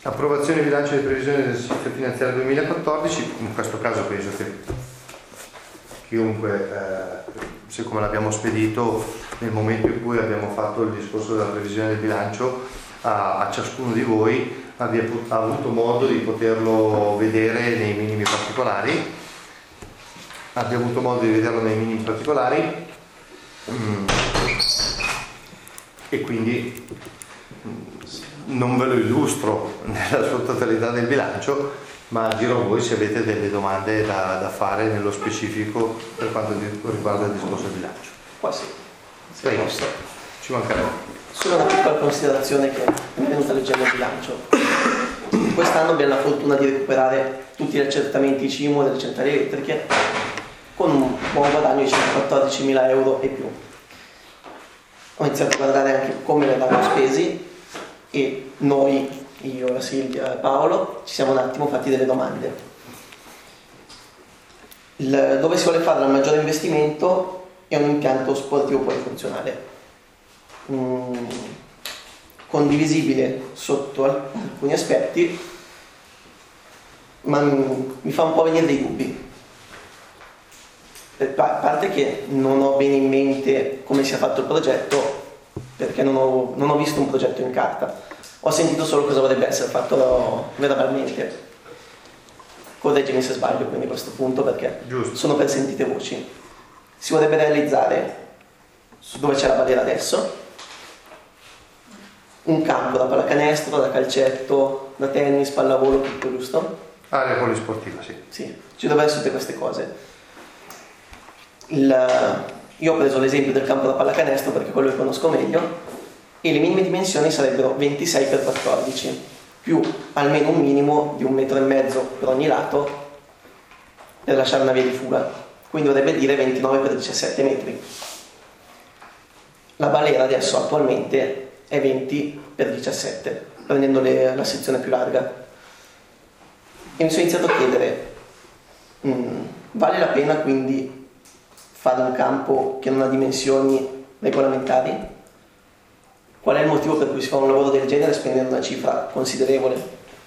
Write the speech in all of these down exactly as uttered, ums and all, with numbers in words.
Approvazione di bilancio di previsione dell'esercizio finanziario duemilaquattordici, in questo caso penso che chiunque, eh, siccome l'abbiamo spedito nel momento in cui abbiamo fatto il discorso della previsione del bilancio, a, a ciascuno di voi abbia ha avuto modo di poterlo vedere nei minimi particolari, abbia avuto modo di vederlo nei minimi particolari mm. e quindi non ve lo illustro nella sua totalità del bilancio, ma giro a voi se avete delle domande da, da fare nello specifico per quanto riguarda il discorso del bilancio. Qua sì, se posso. Ci mancherebbe. Solo una piccola considerazione che mi è venuta leggendo il bilancio. Quest'anno abbiamo la fortuna di recuperare tutti gli accertamenti C I M U delle centrali elettriche con un buon guadagno di circa quattordicimila euro e più. Ho iniziato a guardare anche come le vanno spesi e noi, io, Silvia e Paolo, ci siamo un attimo fatti delle domande. Il, dove si vuole fare il maggiore investimento è un impianto sportivo polifunzionale, mm, condivisibile sotto alcuni aspetti, ma mi fa un po' venire dei dubbi. A parte che non ho bene in mente come sia fatto il progetto, perché non ho, non ho visto un progetto in carta, ho sentito solo cosa dovrebbe essere fatto verbalmente. Correggimi se sbaglio quindi a questo punto, perché Giusto. Sono per sentite voci. Si vorrebbe realizzare su dove c'è la barriera adesso un campo da pallacanestro, da calcetto, da tennis, pallavolo, tutto, giusto? Area polisportiva, sì. Sì, ci dovrebbero essere tutte queste cose. Il, io ho preso l'esempio del campo da pallacanestro perché quello che conosco meglio, e le minime dimensioni sarebbero ventisei per quattordici, più almeno un minimo di un metro e mezzo per ogni lato per lasciare una via di fuga, quindi dovrebbe dire ventinove per diciassette metri. La balera adesso attualmente è venti per diciassette, prendendo le, la sezione più larga. E mi sono iniziato a chiedere, mh, vale la pena quindi fare un campo che non ha dimensioni regolamentari? Qual è il motivo per cui si fa un lavoro del genere spendendo una cifra considerevole?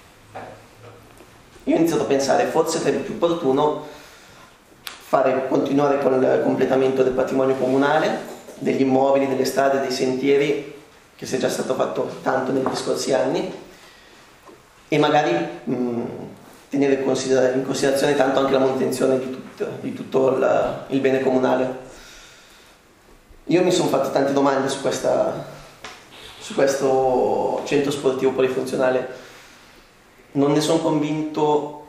Io ho iniziato a pensare, forse sarebbe più opportuno fare, continuare con il completamento del patrimonio comunale, degli immobili, delle strade, dei sentieri, che si è già stato fatto tanto negli scorsi anni, e magari mh, tenere in, considera- in considerazione tanto anche la manutenzione di, tut- di tutto la, il bene comunale. Io mi sono fatto tante domande su questa... su questo centro sportivo polifunzionale. Non ne sono convinto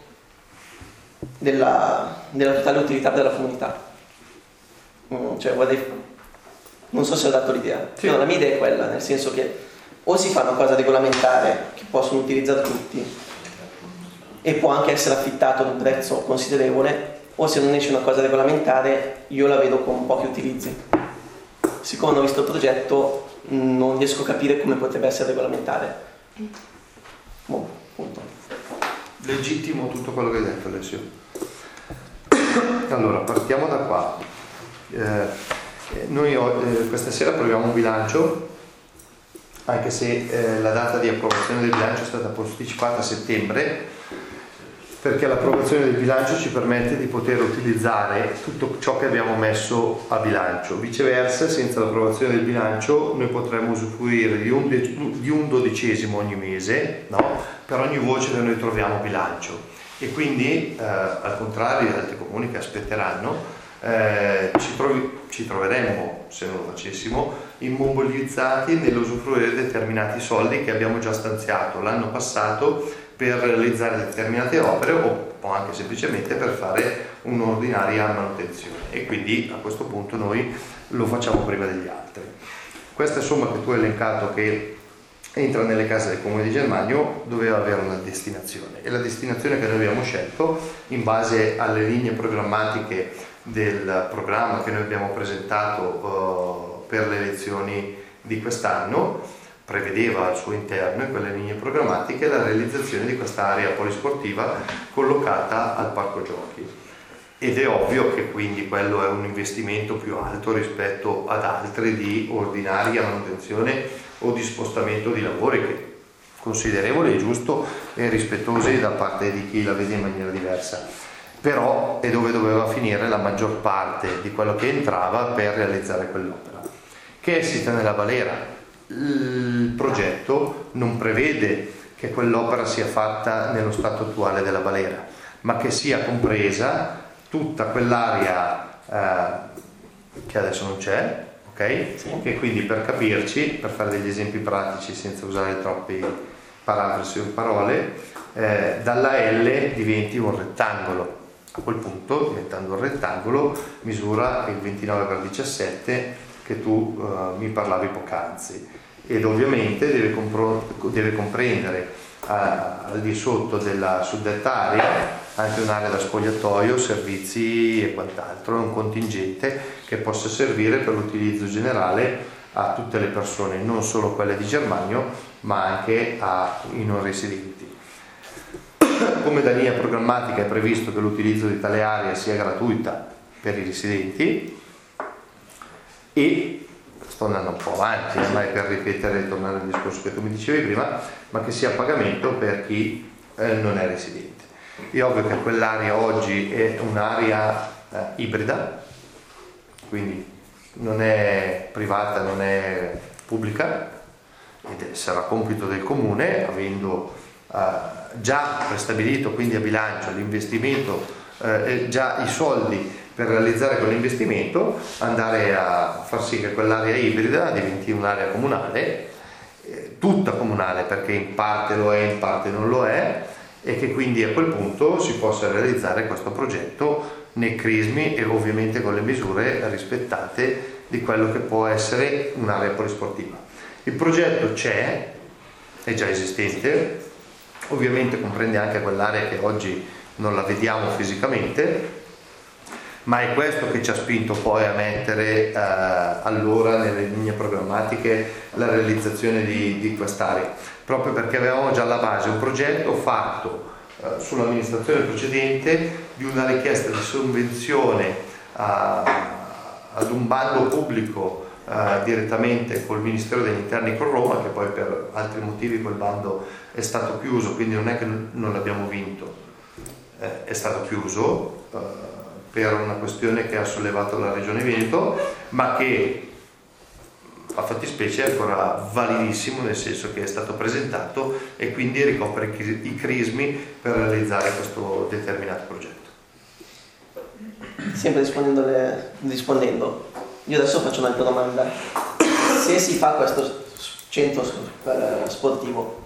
della, della totale utilità della comunità. Mm, cioè vorrei, non so se ho dato l'idea, sì. Però la mia idea è quella, nel senso che o si fa una cosa regolamentare che possono utilizzare tutti e può anche essere affittato ad un prezzo considerevole, o se non esce una cosa regolamentare io la vedo con pochi utilizzi. Siccome non ho visto il progetto non riesco a capire come potrebbe essere regolamentare. Boh, punto. Legittimo tutto quello che hai detto, Alessio. Allora, partiamo da qua. Eh, noi eh, questa sera proviamo un bilancio, anche se eh, la data di approvazione del bilancio è stata posticipata a settembre, perché l'approvazione del bilancio ci permette di poter utilizzare tutto ciò che abbiamo messo a bilancio. Viceversa, senza l'approvazione del bilancio noi potremmo usufruire di un, de- di un dodicesimo ogni mese, no? Per ogni voce che noi troviamo bilancio, e quindi eh, al contrario di altri comuni che aspetteranno, eh, ci, trovi- ci troveremmo, se non lo facessimo, immobilizzati nell'usufruire determinati soldi che abbiamo già stanziato l'anno passato per realizzare determinate opere, o anche semplicemente per fare un'ordinaria manutenzione, e quindi a questo punto noi lo facciamo prima degli altri. Questa somma che tu hai elencato, che entra nelle casse del Comune di Germagno, doveva avere una destinazione, e la destinazione che noi abbiamo scelto in base alle linee programmatiche del programma che noi abbiamo presentato uh, per le elezioni di quest'anno prevedeva al suo interno, in quelle linee programmatiche, la realizzazione di questa area polisportiva collocata al parco giochi. Ed è ovvio che quindi quello è un investimento più alto rispetto ad altri di ordinaria manutenzione o di spostamento di lavori che considerevole e giusto e rispettosi da parte di chi la vede in maniera diversa, però è dove doveva finire la maggior parte di quello che entrava per realizzare quell'opera, che è sita nella Valera. Il progetto non prevede che quell'opera sia fatta nello stato attuale della Valera, ma che sia compresa tutta quell'area eh, che adesso non c'è, ok? Sì. Che quindi, per capirci, per fare degli esempi pratici senza usare troppi parametri o parole, eh, dalla L diventi un rettangolo. A quel punto, diventando un rettangolo, misura il ventinove per diciassette che tu eh, mi parlavi poc'anzi, ed ovviamente deve, compro- deve comprendere eh, al di sotto della suddetta area anche un'area da spogliatoio, servizi e quant'altro, è un contingente che possa servire per l'utilizzo generale a tutte le persone, non solo quelle di Germanio, ma anche ai non residenti. Come da linea programmatica è previsto che l'utilizzo di tale area sia gratuita per i residenti e, sto andando un po' avanti, eh, ma è per ripetere e tornare al discorso che tu mi dicevi prima, ma che sia a pagamento per chi eh, non è residente. È ovvio che quell'area oggi è un'area eh, ibrida, quindi non è privata, non è pubblica, ed sarà compito del comune, avendo eh, già prestabilito quindi a bilancio l'investimento, eh, già i soldi per realizzare quell'investimento, andare a far sì che quell'area ibrida diventi un'area comunale, eh, tutta comunale, perché in parte lo è, in parte non lo è, e che quindi a quel punto si possa realizzare questo progetto nei crismi e ovviamente con le misure rispettate di quello che può essere un'area polisportiva. Il progetto c'è, è già esistente, ovviamente comprende anche quell'area che oggi non la vediamo fisicamente, ma è questo che ci ha spinto poi a mettere eh, allora nelle linee programmatiche la realizzazione di, di quest'area, proprio perché avevamo già alla base un progetto fatto eh, sull'amministrazione precedente di una richiesta di sovvenzione a, ad un bando pubblico eh, direttamente col Ministero degli Interni con Roma, che poi per altri motivi quel bando è stato chiuso, quindi non è che non l'abbiamo vinto, eh, è stato chiuso eh, per una questione che ha sollevato la Regione Veneto, ma che a fattispecie è ancora validissimo, nel senso che è stato presentato e quindi ricopre i crismi per realizzare questo determinato progetto. Sempre rispondendo, io adesso faccio un'altra domanda. Se si fa questo centro sportivo,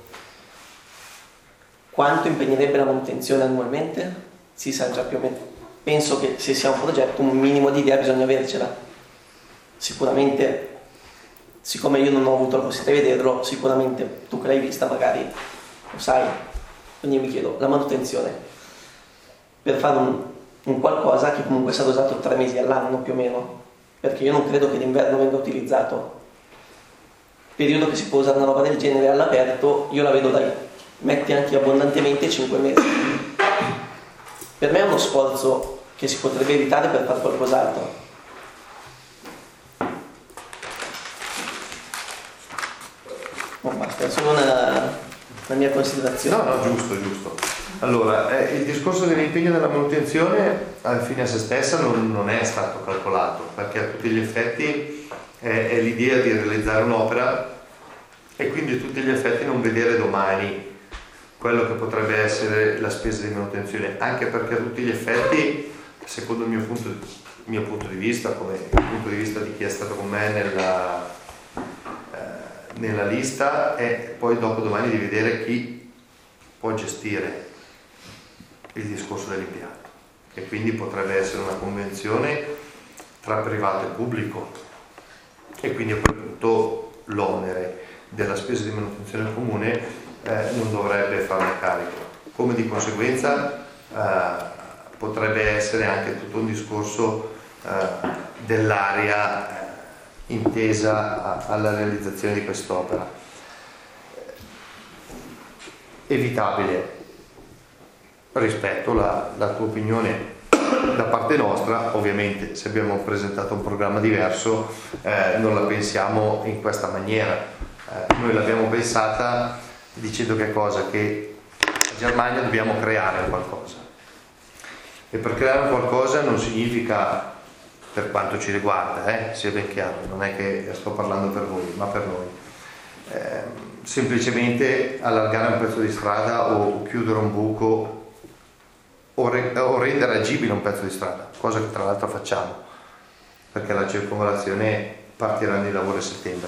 quanto impegnerebbe la manutenzione annualmente? Si sa già più o meno? Penso che se si ha un progetto un minimo di idea bisogna avercela. Sicuramente, siccome io non ho avuto la possibilità di vederlo, sicuramente tu che l'hai vista magari lo sai. Quindi mi chiedo, la manutenzione, per fare un, un qualcosa che comunque sarà usato tre mesi all'anno più o meno, perché io non credo che l'inverno venga utilizzato. Periodo che si può usare una roba del genere all'aperto, io la vedo dai, metti anche abbondantemente cinque mesi. Per me è uno sforzo che si potrebbe evitare per fare qualcos'altro. Non basta, è solo una, una mia considerazione. No, no, giusto, giusto. Allora, eh, il discorso dell'impegno della manutenzione alla fine a se stessa non, non è stato calcolato, perché a tutti gli effetti è, è l'idea di realizzare un'opera e quindi a tutti gli effetti non vedere domani quello che potrebbe essere la spesa di manutenzione, anche perché a tutti gli effetti, secondo il mio punto, il mio punto di vista, come il punto di vista di chi è stato con me nella, eh, nella lista, è poi dopo domani di vedere chi può gestire il discorso dell'impianto, e quindi potrebbe essere una convenzione tra privato e pubblico, e quindi a quel punto l'onere della spesa di manutenzione comune Eh, non dovrebbe farne carico, come di conseguenza eh, potrebbe essere anche tutto un discorso eh, dell'area eh, intesa a, alla realizzazione di quest'opera. Evitabile, rispetto la, la tua opinione da parte nostra, ovviamente se abbiamo presentato un programma diverso eh, non la pensiamo in questa maniera, eh, noi l'abbiamo pensata dicendo che cosa? Che a Germania dobbiamo creare qualcosa. E per creare qualcosa non significa, per quanto ci riguarda, eh, sia ben chiaro, non è che sto parlando per voi, ma per noi, eh, semplicemente allargare un pezzo di strada o chiudere un buco o, re- o rendere agibile un pezzo di strada, cosa che tra l'altro facciamo, perché la circonvallazione partiranno i lavori a settembre.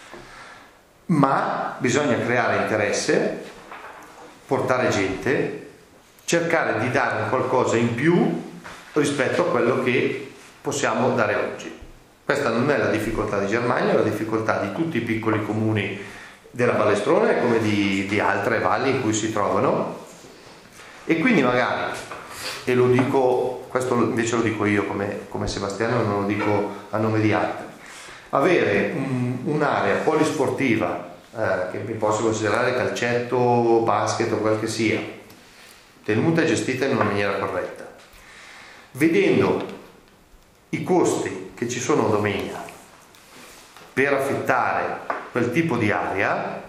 Ma bisogna creare interesse, portare gente, cercare di dare qualcosa in più rispetto a quello che possiamo dare oggi. Questa non è la difficoltà di Germania, è la difficoltà di tutti i piccoli comuni della Vallestrona e come di, di altre valli in cui si trovano. E quindi magari, e lo dico, questo invece lo dico io come, come Sebastiano, non lo dico a nome di altri, avere un, un'area polisportiva eh, che mi posso considerare calcetto, basket o quel che sia, tenuta e gestita in una maniera corretta, vedendo i costi che ci sono domenica per affittare quel tipo di area,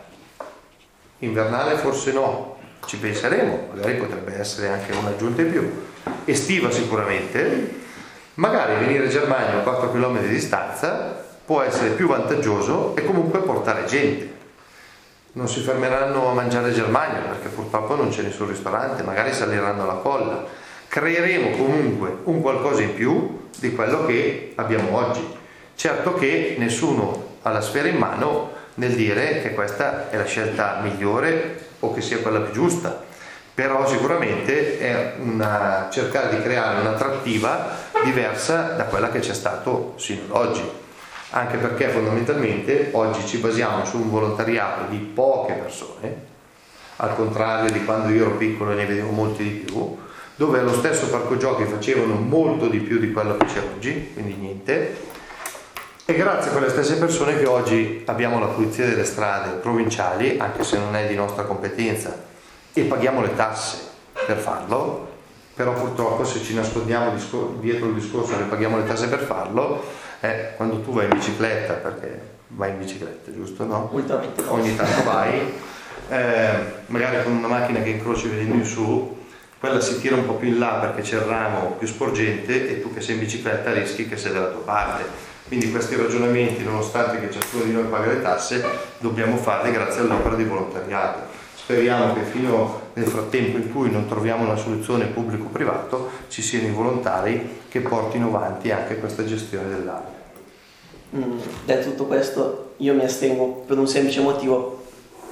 invernale forse no, ci penseremo, magari potrebbe essere anche un'aggiunta in più, estiva sicuramente, magari venire a Germania a quattro chilometri di distanza può essere più vantaggioso e comunque portare gente. Non si fermeranno a mangiare Germania perché purtroppo non c'è nessun ristorante, magari saliranno la colla. Creeremo comunque un qualcosa in più di quello che abbiamo oggi. Certo che nessuno ha la sfera in mano nel dire che questa è la scelta migliore o che sia quella più giusta, però sicuramente è una, cercare di creare un'attrattiva diversa da quella che c'è stato sino ad oggi. Anche perché fondamentalmente oggi ci basiamo su un volontariato di poche persone, al contrario di quando io ero piccolo e ne vedevo molti di più, dove allo stesso parco giochi facevano molto di più di quello che c'è oggi, quindi niente, e grazie a quelle stesse persone che oggi abbiamo la pulizia delle strade provinciali, anche se non è di nostra competenza, e paghiamo le tasse per farlo, però purtroppo se ci nascondiamo dietro il discorso che paghiamo le tasse per farlo, Eh, quando tu vai in bicicletta, perché vai in bicicletta, giusto, no? Ultimamente no. Ogni tanto vai, eh, magari con una macchina che incroci venendo in su, quella si tira un po' più in là perché c'è il ramo più sporgente e tu che sei in bicicletta rischi che sei dalla tua parte. Quindi questi ragionamenti, nonostante che ciascuno di noi paga le tasse, dobbiamo farli grazie all'opera di volontariato. Speriamo che fino nel frattempo in cui non troviamo una soluzione pubblico-privato ci siano i volontari che portino avanti anche questa gestione dell'area. Mm, detto tutto questo, io mi astengo per un semplice motivo,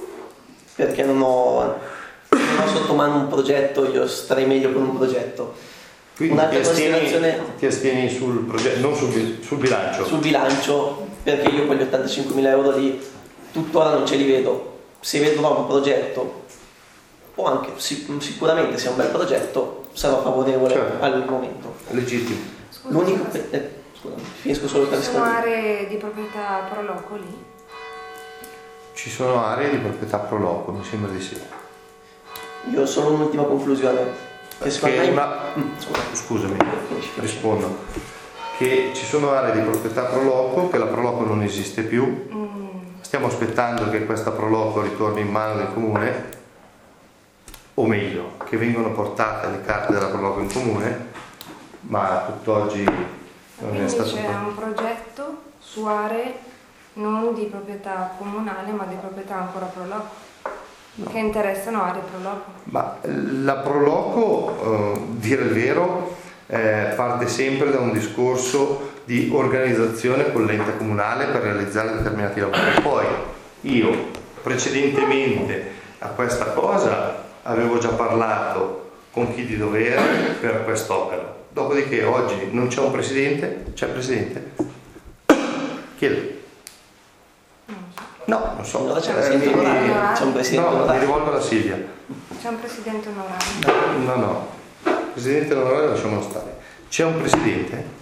perché non ho, non ho sotto mano un progetto, io starei meglio con un progetto. Quindi Un'altra ti astieni, considerazione, ti astieni sul progetto, non sul, sul bilancio. Sul bilancio, perché io quegli ottantacinquemila euro lì tuttora non ce li vedo. Se vedrò un progetto, o anche sicuramente se è un bel progetto, sarò favorevole, certo, al momento. Legittimo. Scusa, L'unico, eh, scusa, finisco solo per ci sono rispondere. aree di proprietà pro loco lì? Ci sono aree di proprietà pro loco, mi sembra di sì. Io ho solo un'ultima conclusione. Che secondo me... una... mm, scusa. Scusami, Finisci, finisci. rispondo. Che ci sono aree di proprietà pro loco, che la pro loco non esiste più. Mm. Stiamo aspettando che questa pro loco ritorni in mano del comune, o meglio, che vengano portate le carte della pro loco in comune, ma tutt'oggi non Quindi è stato c'è fatto. un progetto su aree non di proprietà comunale ma di proprietà ancora pro loco, no, che interessano aree pro loco. Ma la pro loco, eh, dire il vero, eh, parte sempre da un discorso di organizzazione con l'ente comunale per realizzare determinati lavori. Poi io precedentemente a questa cosa avevo già parlato con chi di dovere per quest'opera. Dopodiché oggi non c'è un presidente, c'è il presidente? Chiedo. No, non so. Allora c'è un Eh, presidente mi- onorario. C'è un presidente No, mi onorario. rivolgo alla Silvia. C'è un presidente onorario. No, no. Presidente onorario lasciamolo stare. C'è un presidente?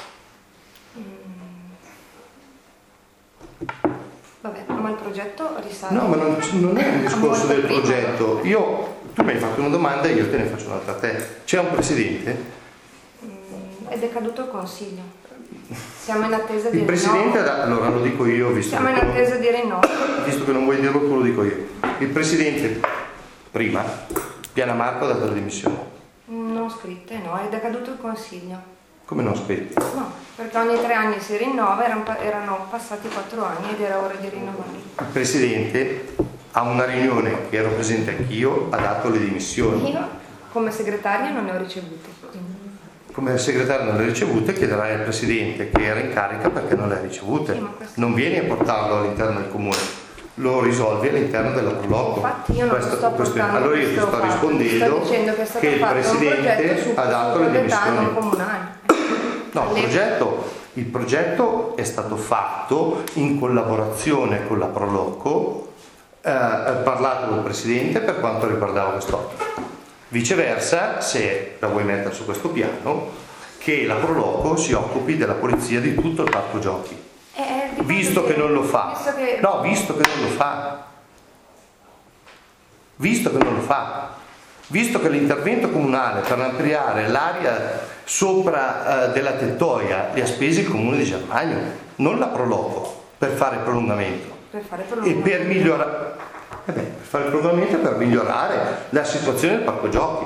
Vabbè, ma il progetto risale. No, ma non, non è un discorso del prima. progetto. Io, tu mi hai fatto una domanda e io te ne faccio un'altra a te. C'è un presidente? Mm, È decaduto il consiglio. Siamo in attesa di Il presidente, rinnovo. ha da- allora lo dico io, visto Siamo in che, attesa di rinnovo. visto che non vuoi dirlo tu, lo dico io. il presidente prima, Pianamarco, ha dato le dimissioni. Non scritte, no, è decaduto il consiglio. Come non scritte? No, perché ogni tre anni si rinnova, erano, erano passati quattro anni ed era ora di rinnovare. Il presidente a una riunione che ero presente anch'io ha dato le dimissioni. Io come segretaria non ne ho ricevute. Come segretario non le ha ricevute, chiederai al presidente che era in carica perché non le ha ricevute. Sì, questo... Non vieni a portarlo all'interno del comune, lo risolvi all'interno della Proloco. Infatti io non questo, sto questo, portando allora io ti sto fatto. rispondendo Sto dicendo che, è stato che il fatto presidente su, ha dato le dimissioni. Comunale. No, il progetto, il progetto è stato fatto in collaborazione con la Proloco, eh, parlato col presidente per quanto riguardava quest'opera. Viceversa, se la vuoi mettere su questo piano, che la Proloco si occupi della polizia di tutto il parco giochi. Eh, visto che, che non lo fa. Visto che... No, visto che non lo fa. Visto che non lo fa. Visto che l'intervento comunale per ampliare l'area sopra eh, della tettoia li ha spesi il comune di Germania, non la Proloco, per fare il prolungamento. Per fare prolungamento. E per migliorare, eh beh, per fare il prolungamento e per migliorare la situazione del parco giochi.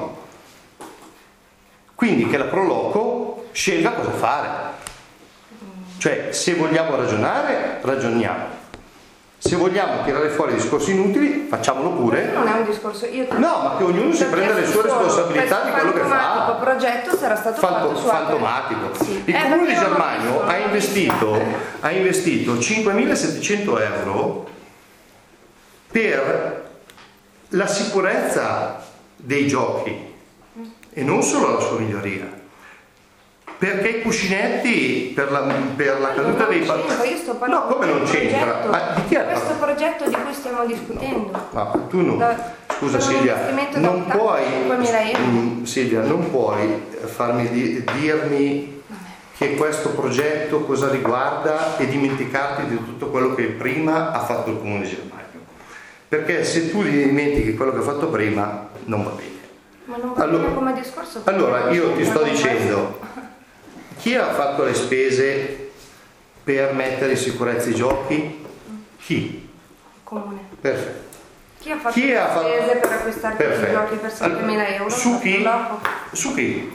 Quindi che la Proloco scelga cosa fare. Cioè, se vogliamo ragionare, ragioniamo. Se vogliamo tirare fuori discorsi inutili, facciamolo pure. Non è un discorso, io ti... No, ma che ognuno si prenda le sue responsabilità di quello che fa. Il progetto sarà stato Fanto, fatto su fantomatico. Sì. Il eh, comune di Germania visto, ha investito, ha investito cinquemilasettecento euro per la sicurezza dei giochi e non solo la sua miglioria. Perché i cuscinetti per la, per la caduta dei palloni. Io sto parlando no, come non c'entra? Ma di chi è questo progetto di cui stiamo discutendo. No, tu non. Da, Scusa Silvia, non puoi, euro. mh, Silvia, non puoi farmi di, dirmi che questo progetto cosa riguarda e dimenticarti di tutto quello che prima ha fatto il Comune di Germania. Perché se tu dimentichi quello che ha fatto prima, non va bene. Ma non va allora, bene come discorso. Allora, io ti sto dicendo, chi ha fatto le spese per mettere in sicurezza i giochi? Chi? Il Comune. Perfetto. Chi ha fatto chi le ha spese fatto... per acquistare i giochi per settemila euro? Su chi? Su chi?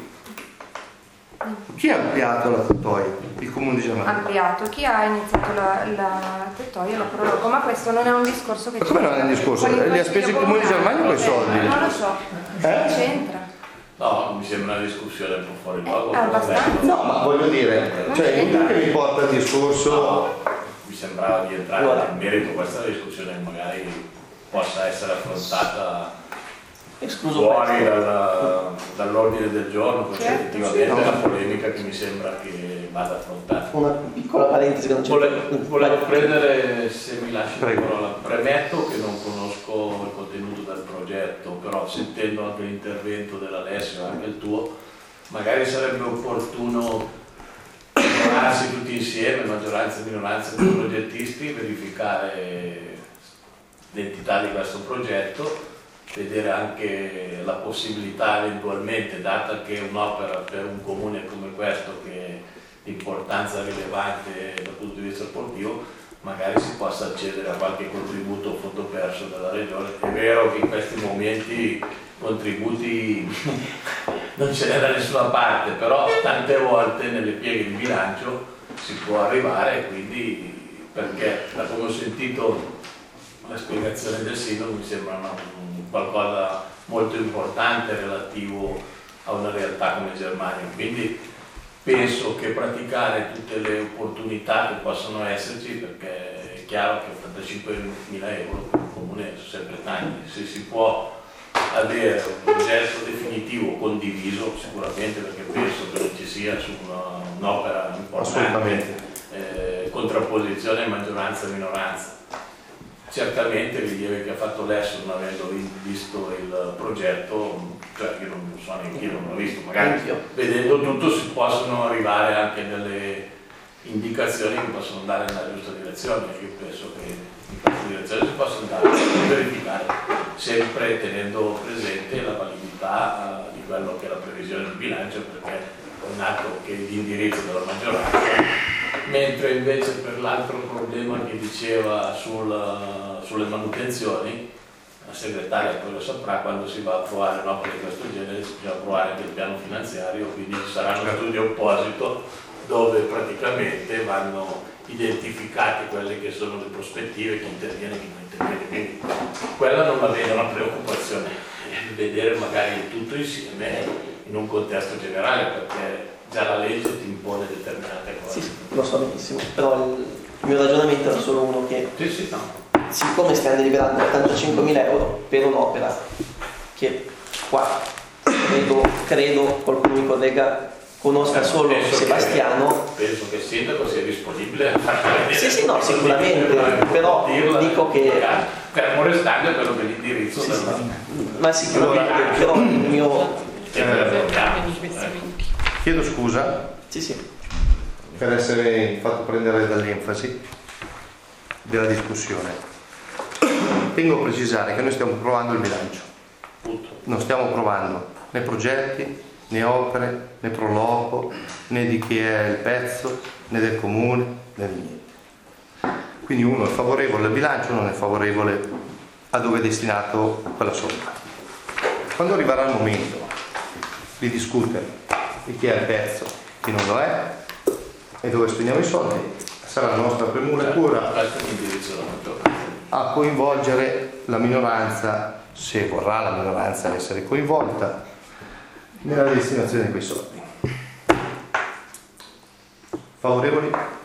Chi ha ampliato la tettoia? Il Comune di Germania. Ampliato. Chi ha iniziato la, la tettoia? La Proloco. Ma questo non è un discorso che ma come non è un discorso? Li ha spesi il Comune di Germania quei soldi? Non lo so. Eh? C'entra. No, mi sembra una discussione un po' fuori luogo. Eh, abbastanza. No, ma voglio dire, cioè inutile che mi porta il discorso. No, mi sembrava di entrare allora nel merito, questa è una discussione che magari possa essere affrontata escluso fuori dal, dall'ordine del giorno, perché certo, effettivamente sì, è una polemica che mi sembra che vada affrontata. Una piccola parentesi che non c'è. Vole, volevo prendere, se mi lasci la Prego. parola, premetto che non conosco il contenuto del progetto, però sentendo anche l'intervento dell'Alessio e anche il tuo, magari sarebbe opportuno trovarsi tutti insieme, maggioranza e minoranza dei progettisti, verificare l'entità di questo progetto, vedere anche la possibilità eventualmente, data che è un'opera per un comune come questo che è di importanza rilevante dal punto di vista sportivo, magari si possa accedere a qualche contributo o fondo perso dalla regione. È vero che in questi momenti contributi non ce n'è da nessuna parte, però tante volte nelle pieghe di bilancio si può arrivare, quindi perché da come ho sentito la spiegazione del sindaco mi sembra una, un qualcosa molto importante relativo a una realtà come Germania, quindi penso che praticare tutte le opportunità che possono esserci, perché è chiaro che ottantacinquemila euro per un comune sono sempre tanti, se si può avere un progetto definitivo condiviso sicuramente, perché penso che non ci sia su una, un'opera importante eh, contrapposizione maggioranza e minoranza. Certamente il rilievo che ha fatto Alessio, non avendo visto il progetto, cioè io non so neanche io, non l'ho visto, magari vedendo tutto si possono arrivare anche delle indicazioni che possono andare nella giusta direzione. Io penso che in questa direzione si possa andare a verificare, sempre tenendo presente la validità uh, di quello che è la previsione del bilancio, perché è un atto che è di indirizzo della maggioranza. Mentre invece per l'altro problema che diceva sul, sulle manutenzioni, la segretaria poi lo saprà, quando si va a approvare un'opera di questo genere si bisogna approvare anche il piano finanziario, quindi ci sarà uno studio apposito dove praticamente vanno identificate quelle che sono le prospettive, chi interviene e chi non interviene. Quindi quella non la vedo una preoccupazione, vedere magari il tutto insieme in un contesto generale, perché già la legge ti impone determinate cose. Sì, lo so benissimo, però il mio ragionamento era solo uno che, sì, sì, no. siccome stiamo deliberando ottantacinquemila euro per un'opera che qua credo, credo qualcuno mi collega conosca eh, solo Sebastiano, che, penso che il sindaco sia disponibile a fare vedere. Sì, sì, no, sicuramente, però dico che fermo restando quello che l'indirizzo sì, del... sì, ma sicuramente però il mio eh, chiedo scusa sì, sì. per essere fatto prendere dall'enfasi della discussione. Tengo a precisare che noi stiamo provando il bilancio, non stiamo provando né progetti né opere, né proloco, né di chi è il pezzo, né del comune, né di niente. Quindi uno è favorevole al bilancio, non è favorevole a dove è destinato quella somma. Quando arriverà il momento di discutere di chi è il pezzo, chi non lo è e dove spendiamo i soldi, sarà la nostra premura e cura a coinvolgere la minoranza, se vorrà la minoranza essere coinvolta, nella destinazione di quei soldi. Favorevoli?